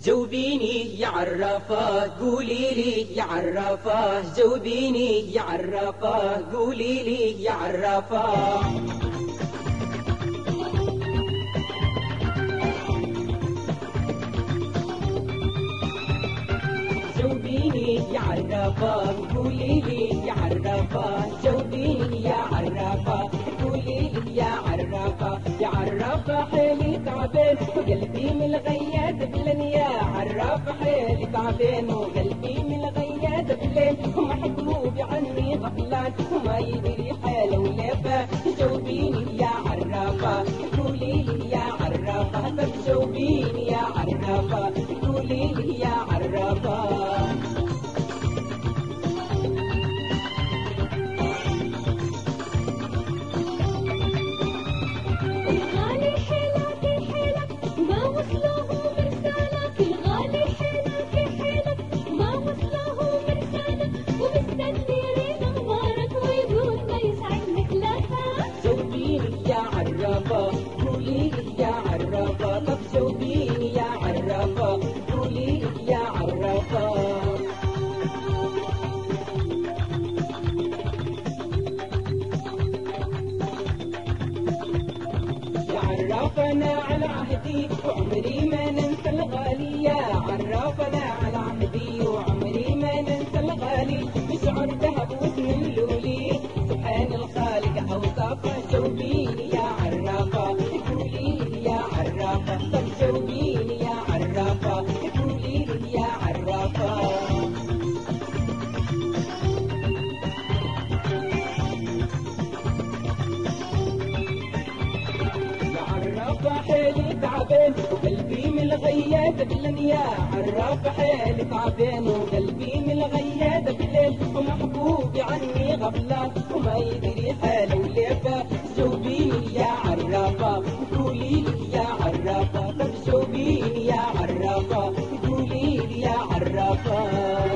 جاوبيني يا عرافة قولي لي يا عرافة، جاوبيني يا عرافة قولي لي يا عرافة. جاوبيني يا عرافة قولي لي يا عرافة، جاوبيني يا عرافة قولي لي يا عرافة. يا عرافة حيلي تعبان وقلبي من الغياد بلن، يا عرافة حيلي تعبان وقلبي من الغياد بلن، ومحبوبي عني غفلان وما يدري حاله ولا فاه. جاوبيني يا عرافة قولي لي يا عرافة، طب جاوبيني يا عرافة قولي لي يا عرافة. قولي لي يا عرافة، طب جاوبيني يا عرافة قولي لي يا عرافة. يا عرافة أنا على عهدي وعمري ما ننسى الغالي، يا عرافة أنا على عهدي وعمري ما ننسى الغالي، بشعر ذهب واسم اللولي سبحان الخالق أوصافه. جاوبيني يا عرافة قولي لي يا عرافة، طب جاوبيني يا عرافة قولي لي يا عرافة. حيلي تعبان وقلبي من الغياد بلن، يا عرافة حيلي تعبان وقلبي من الغياد بلن، ومحبوبي عني غفلان وما يدري حاله ولا فاه. جاوبيني يا عرافة قولي لي يا عرافة، طب جاوبيني يا عرافة قولي لي يا عرافة.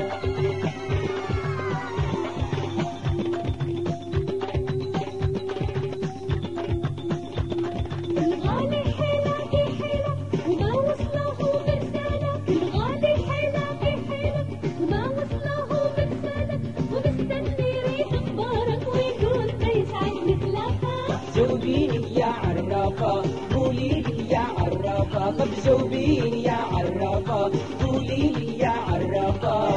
جاوبيني يا عرافة قولي لي يا عرافة، طب جاوبيني يا عرافة قولي لي يا عرافة.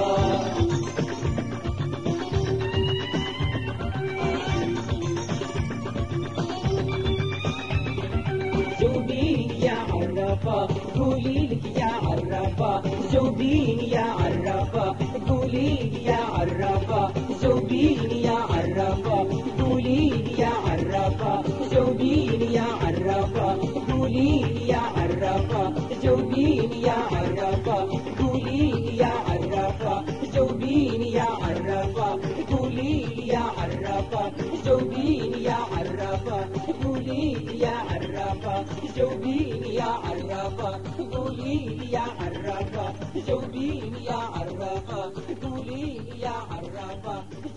جاوبيني يا عرافة قولي لي يا عرافة، جاوبيني يا عرافة قولي لي يا عرافة. جاوبيني يا عرافة قولي لي يا عرافة، جاوبيني يا عرافة قولي لي يا عرافة. جاوبيني يا عرافة قولي لي يا عرافة، جاوبيني يا عرافة قولي لي يا عرافة. جاوبيني يا عرافة قولي لي يا عرافة، جاوبيني يا عرافة قولي لي يا عرافة. جاوبيني يا عرافة قولي لي يا عرافة.